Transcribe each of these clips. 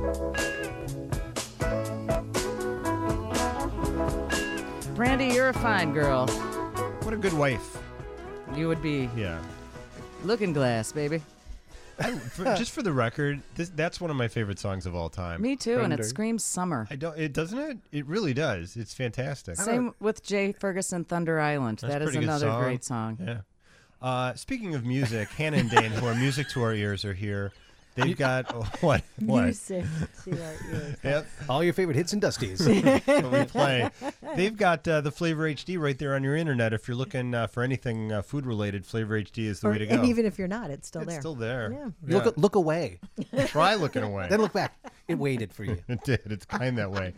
Brandy, you're a fine girl. What a good wife. You would be Yeah. Looking Glass, baby. Just for the record, that's one of my favorite songs of all time. Me too, and Thunder. it screams summer. It doesn't it? It really does. It's fantastic. Same with Jay Ferguson, Thunder Island. That's That a is pretty good another song. great song. Yeah. Speaking of music, Hannah and Dane, who are music to our ears, are here. They've got what? Music to our ears. Yep. All your favorite hits and dusties. What we play. They've got the Flavor HD right there on your internet. If you're looking for anything food related, Flavor HD is the way to go. And even if you're not, it's still it's there. still there. Yeah. Look away. Try looking away. Then look back. It waited for you. It did. It's kind that way.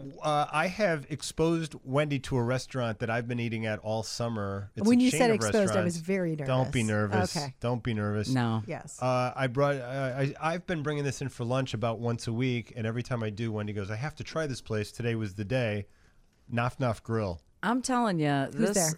I have exposed Wendy to a restaurant that I've been eating at all summer. It's When a you chain said of exposed, I was restaurants. very nervous. Don't be nervous. Okay. Don't be nervous. No. Yes. I brought. I've been bringing this in for lunch about once a week, and every time I do, Wendy goes, "I have to try this place. Today was the day." Naf Naf Grill, I'm telling you, Who's this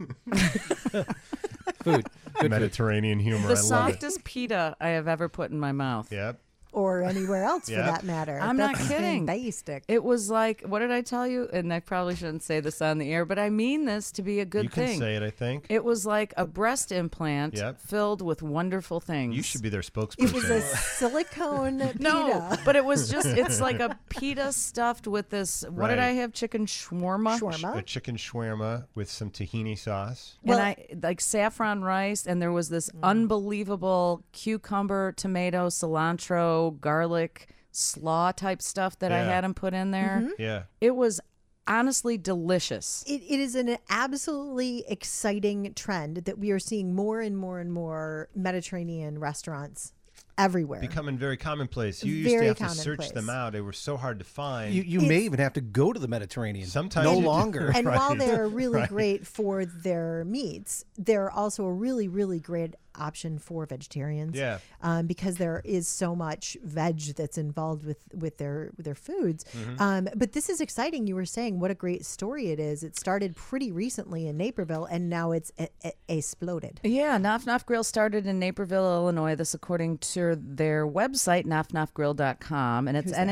there? Food. Good Mediterranean humor. the I love it. softest pita I have ever put in my mouth. Yep. Or anywhere else for Yeah. that matter. I'm not That's kidding. fantastic. It was like, what did I tell you? And I probably shouldn't say this on the air, but I mean this to be a good You thing. can say it. I think It was like a breast implant Yep. filled with wonderful things. you should be their spokesperson. It was a silicone pita. No, but it was just, it's like a pita stuffed with this, what did Right. I have? Chicken shawarma? Shawarma. a chicken shawarma with some tahini sauce. And I like saffron rice, and there was this unbelievable cucumber, tomato, cilantro, garlic, slaw type stuff that I Yeah. had him put in there. Yeah. It was honestly delicious. It is an absolutely exciting trend that we are seeing more and more and more Mediterranean restaurants everywhere. Becoming very commonplace. You used Very to have to commonplace. search them out. They were so hard to find. You may even have to go to the Mediterranean. Sometimes no you do. longer. And while they're really Right. great for their meats, they're also a really, really great option for vegetarians. Yeah. Because there is so much veg that's involved with their foods. Mm-hmm. But this is exciting. You were saying what a great story it is. It started pretty recently in Naperville, and now it's exploded. Yeah, Naf Naf Grill started in Naperville, Illinois. This according to their website, nafnafgrill.com, and it's Who's that?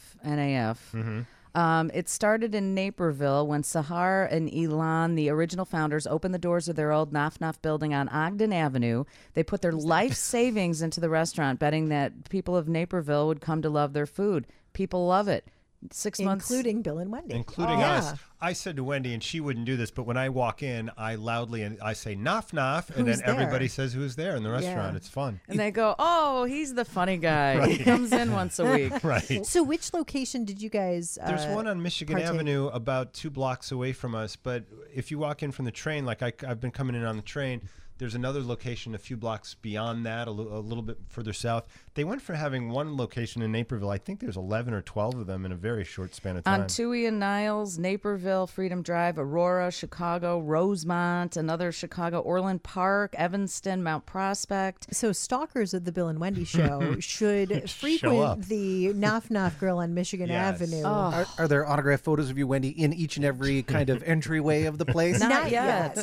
NAF. Mm-hmm. It started in Naperville when Sahar and Elon, the original founders, opened the doors of their old Naf Naf building on Ogden Avenue. They put their life savings into the restaurant, betting that people of Naperville would come to love their food. People love it. 6 months. Including Bill and Wendy. Including Yeah. us. I said to Wendy, and she wouldn't do this, but when I walk in, I loudly and I say "Naf Naf," and Who's then everybody there? says who's there in the restaurant. Yeah. It's fun. And they go, oh, he's the funny guy. He comes in once a week. Right. So which location did you guys There's one on Michigan partake? Avenue about 2 blocks away from us, but if you walk in from the train, like I've been coming in on the train, there's another location a few blocks beyond that, a little bit further south. They went from having one location in Naperville. I think there's 11 or 12 of them in a very short span of time. On Toohey and Niles, Naperville, Freedom Drive, Aurora, Chicago, Rosemont, another Chicago, Orland Park, Evanston, Mount Prospect. So stalkers of the Bill and Wendy show should up. frequent the Naf Naf Grill on Michigan Yes. Avenue. Are there autographed photos of you, Wendy, in each and every kind of entryway of the place? Not yet.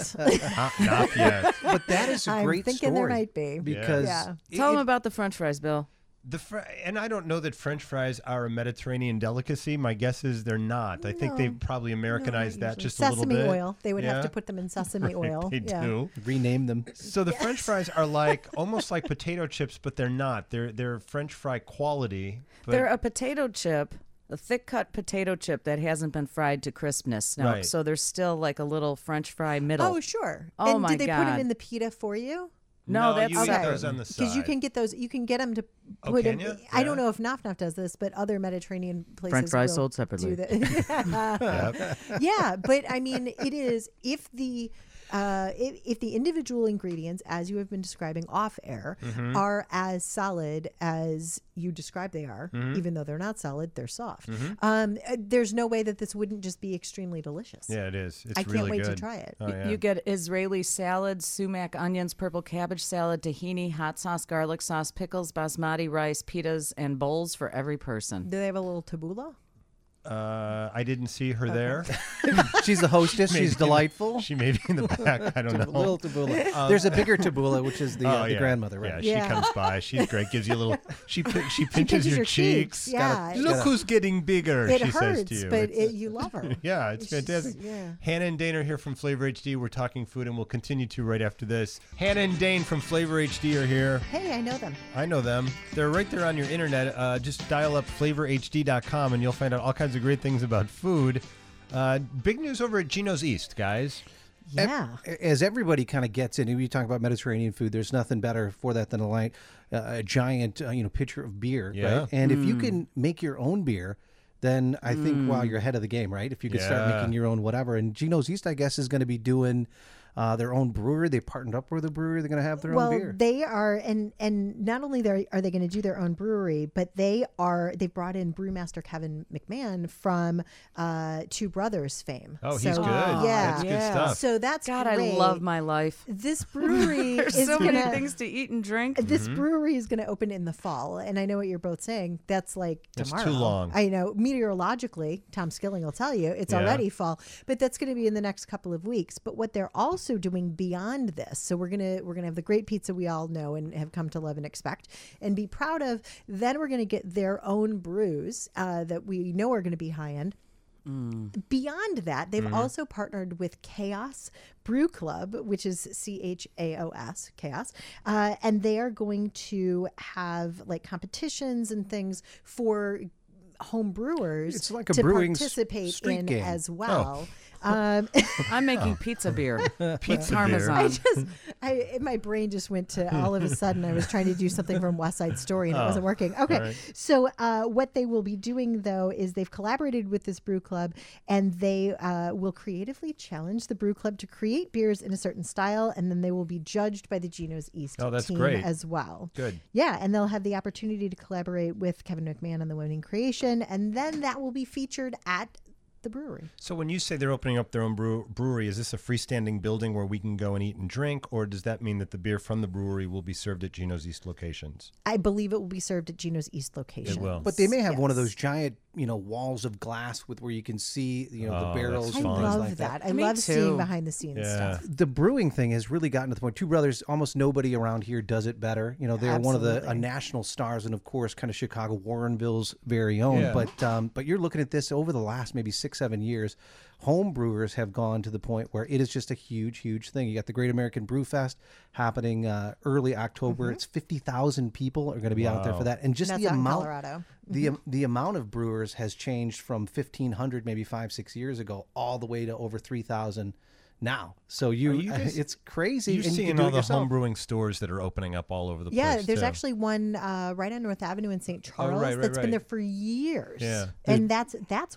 Not yet. But that is a I'm great thinking story. there might be. Because Yeah. Tell them about the French fries, Bill. And I don't know that French fries are a Mediterranean delicacy. My guess is they're not. I think they've probably Americanized that just a little Sesame bit. oil. They would have Yeah. to put them in sesame oil. They Yeah. do. rename them. So the French fries are like almost like potato chips, but they're not. They're French fry quality. But They're a potato chip, a thick cut potato chip that hasn't been fried to crispness. No, Right. so there's still like a little French fry middle. Oh, sure. Oh, and my did they put God. it in the pita for you? No, that's you eat okay. those on the side. Because you can get those. You can get them to Oh, put can them. ya? I don't Yeah. know if Naf Naf does this, but other Mediterranean places French fries will sold separately. do that. Yeah, but I mean, it is if the individual ingredients, as you have been describing off air, Mm-hmm. are as solid as you describe they are, Mm-hmm. even though they're not solid, they're soft. There's no way that this wouldn't just be extremely delicious. Yeah, it is. It's I can't really wait to good. try it. Oh, yeah. You get Israeli salad, sumac, onions, purple cabbage salad, tahini, hot sauce, garlic sauce, pickles, basmati rice, pitas, and bowls for every person. Do they have a little tabbouleh? I didn't see her there. She's the hostess. She's delightful. She may be in the back. I don't know. Little Tabula. There's a bigger Tabula, which is the Yeah. grandmother, right? Yeah, she comes by. She's great. Gives you a little. She pinches your cheeks. Yeah. Look who's getting bigger. It she hurts, says to you. but you love her. Yeah, it's fantastic. Yeah. Hannah and Dane are here from Flavor HD. We're talking food, and we'll continue to right after this. Hannah and Dane from Flavor HD are here. Hey, I know them. I know them. They're right there on your internet. Just dial up flavorhd.com, and you'll find out all kinds of great things about food. Big news over at Gino's East, guys. Yeah. As everybody kind of gets in, you talk about Mediterranean food. There's nothing better for that than a giant, pitcher of beer, Yeah. right? And if you can make your own beer, then I think, wow, you're ahead of the game, right? If you could start Yeah. making your own whatever. And Gino's East, I guess, is going to be doing their own brewery. They partnered up with a brewery. They're going to have their own beer. They are, and not only are they going to do their own brewery, but they've brought in brewmaster Kevin McMahon from Two Brothers fame. Oh, he's So, good. Yeah, That's good stuff. So that's God, great. I love my life. This brewery There's is so gonna, many things to eat and drink. This brewery is going to open in the fall, and I know what you're both saying. That's like That's tomorrow. too long. I know meteorologically, Tom Skilling will tell you it's Yeah. already fall, but that's going to be in the next couple of weeks. But what they're also doing beyond this, so we're gonna have the great pizza we all know and have come to love and expect, and be proud of. Then we're going to get their own brews that we know are going to be high end. Beyond that, they've also partnered with Chaos Brew Club, which is CHAOS, Chaos, and they are going to have like competitions and things for home brewers It's like a to brewing participate street in game. as well. Um, I'm making pizza beer. Pizza Parmesan. my brain just went to all of a sudden I was trying to do something from West Side Story and it wasn't working. Okay. right. So what they will be doing though is they've collaborated with this brew club, and they will creatively challenge the brew club to create beers in a certain style, and then they will be judged by the Gino's East Oh, that's team great. as well. Good. Yeah, and they'll have the opportunity to collaborate with Kevin McMahon on the winning creation, and then that will be featured at the brewery. So when you say they're opening up their own brewery, is this a freestanding building where we can go and eat and drink, or does that mean that the beer from the brewery will be served at Gino's East locations? I believe it will be served at Gino's East location. will. But they may have one of Yes. those giant, walls of glass with where you can see, the Oh, barrels. that's I and fun. things love like that. I Me love seeing too. behind the scenes Yeah. stuff. The brewing thing has really gotten to the point. Two Brothers, almost nobody around here does it better. They're one of the Absolutely. national stars, and of course, kind of Chicago, Warrenville's very own. Yeah. But you're looking at this over the last maybe 6-7 years. Home brewers have gone to the point where it is just a huge, huge thing. You got the Great American Brew Fest happening early October. It's 50,000 people are going to be out there for that, and just That's the out in amount. Colorado. The amount of brewers has changed from 1,500 maybe 5-6 years ago all the way to over 3,000 now. So you guys- it's crazy. You're and you seeing can do all it the yourself. home brewing stores that are opening up all over the Yeah, place. there's too. actually one right on North Avenue in St. Charles right, that's right. been there for years. Yeah. And that's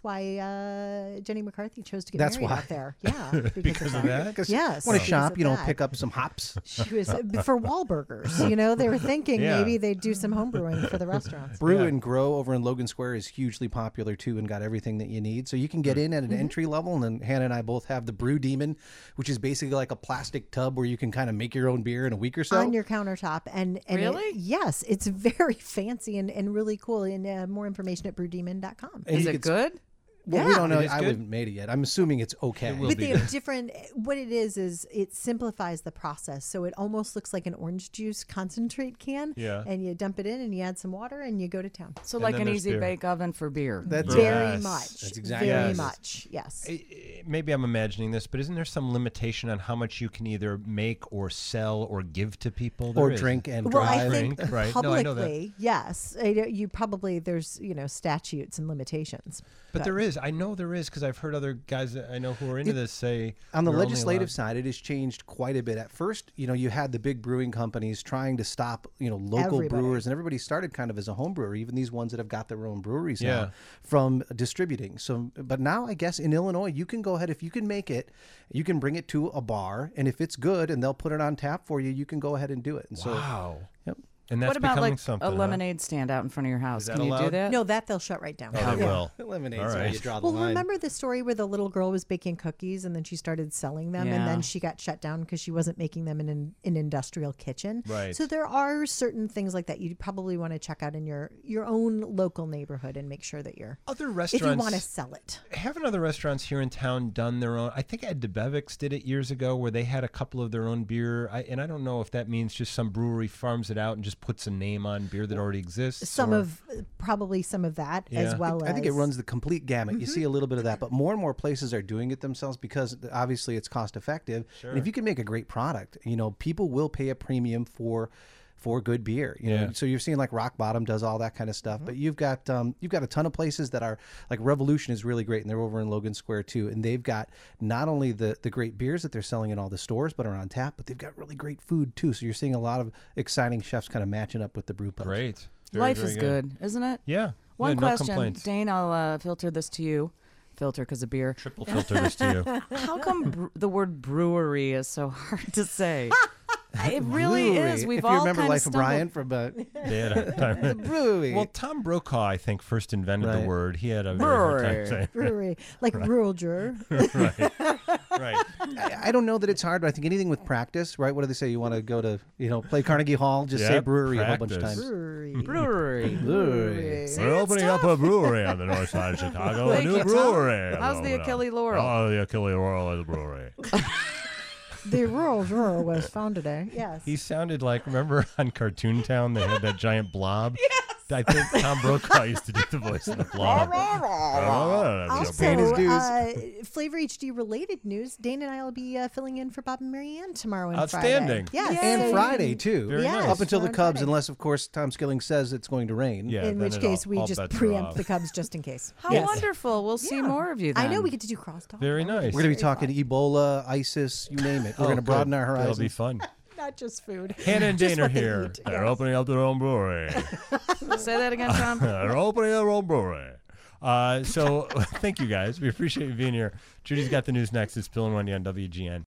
why Jenny McCarthy chose to get That's married why. out there. Yeah, Because of that? Because Yes, want to because shop, of you know, that. pick up some hops. She was for Wahlburgers. They were thinking Yeah. maybe they'd do some home brewing for the restaurants. Brew Yeah. and Grow over in Logan Square is hugely popular too, and got everything that you need. So you can get in at an entry level, and then Hannah and I both have the Brew Demon, which is basically like a plastic tub where you can kind of make your own beer in a week or so. On your countertop, and Really? yes, it's very fancy and really cool. And more information at brewdemon.com. And Is you it can- good? Well, we Yeah. don't know. It is I good? haven't made it yet. I'm assuming it's okay. It will But be they have good. different. What it is it simplifies the process, so it almost looks like an orange juice concentrate can. Yeah. And you dump it in, and you add some water, and you go to town. So And like then an there's easy beer. bake oven for beer. That's Very Yes. much. That's exactly very what it is. much. Yes. Maybe I'm imagining this, but isn't there some limitation on how much you can either make or sell or give to people? or There is. drink and Well, drive. I think Drink, right. No, I know that. publicly, yes. You probably there's statutes and limitations. But there is. I know there is because I've heard other guys that I know who are into this say On the we're only legislative allowed- side, it has changed quite a bit. At first, you had the big brewing companies trying to stop, local Everybody. brewers, and everybody started kind of as a home brewer, even these ones that have got their own breweries Yeah. now, from distributing. So, but now I guess in Illinois, you can go ahead, if you can make it, you can bring it to a bar, and if it's good and they'll put it on tap for you, you can go ahead and do it. And so, Wow. yep. And that's What about becoming like something. a huh? lemonade stand out in front of your house? Is that Can you do allowed? that? No, that they'll shut right down. Oh, they will. Lemonade, All so right. you draw the Well, line. remember the story where the little girl was baking cookies and then she started selling them and Yeah. then she got shut down because she wasn't making them in an industrial kitchen. Right. So there are certain things like that you probably want to check out in your own local neighborhood and make sure that you're Other if you restaurants. want to sell it. Haven't other restaurants here in town done their own? I think Ed DeBevick's did it years ago where they had a couple of their own beer. And I don't know if that means just some brewery farms it out and just puts a name on beer that already exists. Probably some of that as Yeah. well as I think it runs the complete gamut. You see a little bit of that, but more and more places are doing it themselves because obviously it's cost effective. And if you can make a great product, people will pay a premium for good beer. Yeah. So you're seeing like Rock Bottom does all that kind of stuff, but you've got a ton of places that are like Revolution is really great, and they're over in Logan Square too, and they've got not only the great beers that they're selling in all the stores but are on tap, but they've got really great food too. So you're seeing a lot of exciting chefs kind of matching up with the brew pubs. Great. Very, Life very is good, isn't it? Yeah. One Yeah, no question, complaints. Dane. I'll filter this to you. Filter because of beer. Triple filter this to you. How come the word brewery is so hard to say? It really Brewery. is. We've if all you remember kind Life of of Brian from They had a time. brewery. Well, Tom Brokaw, I think, first invented the Right. word. He had a very hard time Brewery. saying brewery, like rural juror. right. I don't know that it's hard, but I think anything with practice, right? What do they say? You want to go to, play Carnegie Hall, just say Yeah, brewery a whole bunch of practice. times. Brewery. brewery. Brewery. See, We're it's opening tough. up a brewery on the north side of Chicago. Thank a new you, Tom. brewery. How's the Achille Laurel? Oh, the Achille Laurel is a brewery. The rural juror was found today. Yes. He sounded like, remember on Cartoon Town, they had that giant blob? Yes. I think Tom Brokaw used to do the voice of the blob. paying his Also, dues. Flavor HD related news. Dane and I will be filling in for Bob and Marianne tomorrow and Outstanding. Friday. Yes. And so Friday, you- too. Very Yes. nice. Up until the on Cubs, Friday. unless, of course, Tom Skilling says it's going to rain. Yeah, in then which it case all- we all just bets are preempt off. the Cubs just in case. How Yes. wonderful. We'll see more of you then. I know we get to do crosstalk. Very nice. We're going to be Very talking Ebola, ISIS, you name it. We're going to broaden our horizons. That'll be fun. Not just food. Hannah and Just Dane are what they here. eat. They're opening up their own brewery. Say that again, Tom. They're opening their own brewery. So thank you guys. We appreciate you being here. Judy's got the news next. It's Bill and Wendy on WGN.